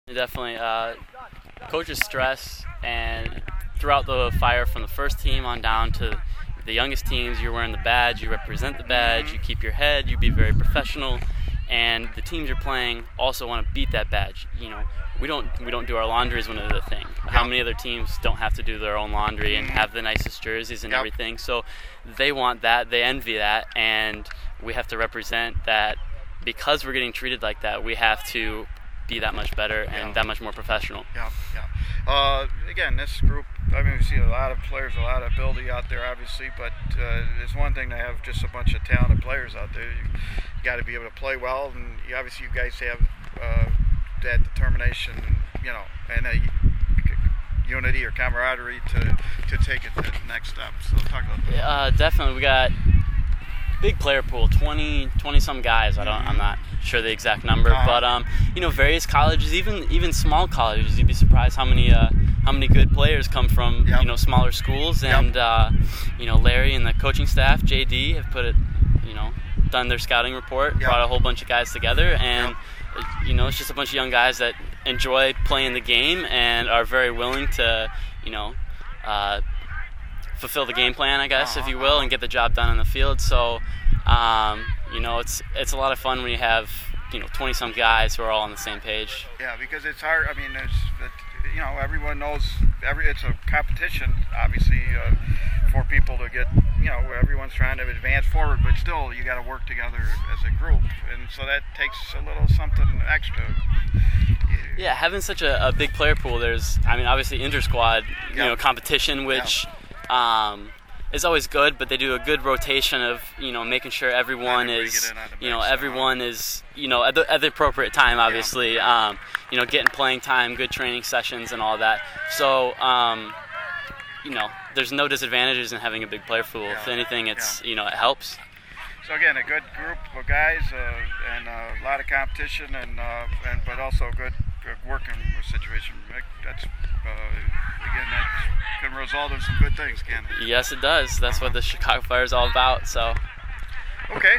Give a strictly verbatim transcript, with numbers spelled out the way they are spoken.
Definitely. Uh, coaches stress, and throughout the fire from the first team on down to the youngest teams, you're wearing the badge, you represent the badge, you keep your head, you be very professional, and the teams you're playing also want to beat that badge. You know, we don't we don't do our laundry is one of the thing. How many other teams don't have to do their own laundry and have the nicest jerseys and Yep. everything? So they want that, they envy that, and we have to represent that. Because we're getting treated like that, we have to be that much better and Yeah. that much more professional. Yeah, yeah. Uh, again, this group, I mean, we see a lot of players, a lot of ability out there, obviously, but uh, it's one thing to have just a bunch of talented players out there. You, you got to be able to play well, and you, obviously you guys have uh, that determination, you know, and a unity or camaraderie to, to take it to the next step. So talk about that. Uh, definitely, we got big player pool, twenty, twenty some guys. I don't, I'm not sure the exact number, Uh-huh. but um, you know, various colleges, even even small colleges. You'd be surprised how many uh, how many good players come from Yep. you know smaller schools. Yep. And uh, you know, Larry and the coaching staff, J D, have put it, you know, done their scouting report, Yep. brought a whole bunch of guys together, and Yep. uh, you know, it's just a bunch of young guys that enjoy playing the game and are very willing to, you know. Uh, fulfill the game plan, I guess, if you will, and get the job done on the field. So, um, you know, it's it's a lot of fun when you have, you know, twenty some guys who are all on the same page. Yeah, because it's hard. I mean, it's it, you know, everyone knows every. It's a competition, obviously, uh, for people to get. You know, everyone's trying to advance forward, but still, you got to work together as a group, and so that takes a little something extra. Yeah, having such a, a big player pool, there's, I mean, obviously inter-squad, you Yeah. know, competition, which um, is always good, but they do a good rotation of, you know, making sure everyone Everybody is, get in on the you know, mix, everyone is, you know, at the, at the appropriate time, obviously, um, you know, getting playing time, good training sessions and all that. So, um, you know, there's no disadvantages in having a big player pool. Yeah. If anything, it's, Yeah. you know, it helps. So again, a good group of guys, uh, and uh, a lot of competition, and uh, and but also a good, good working situation. That's uh, again, that can result in some good things, can it? Yes, it does. That's what the Chicago Fire is all about. So. Okay.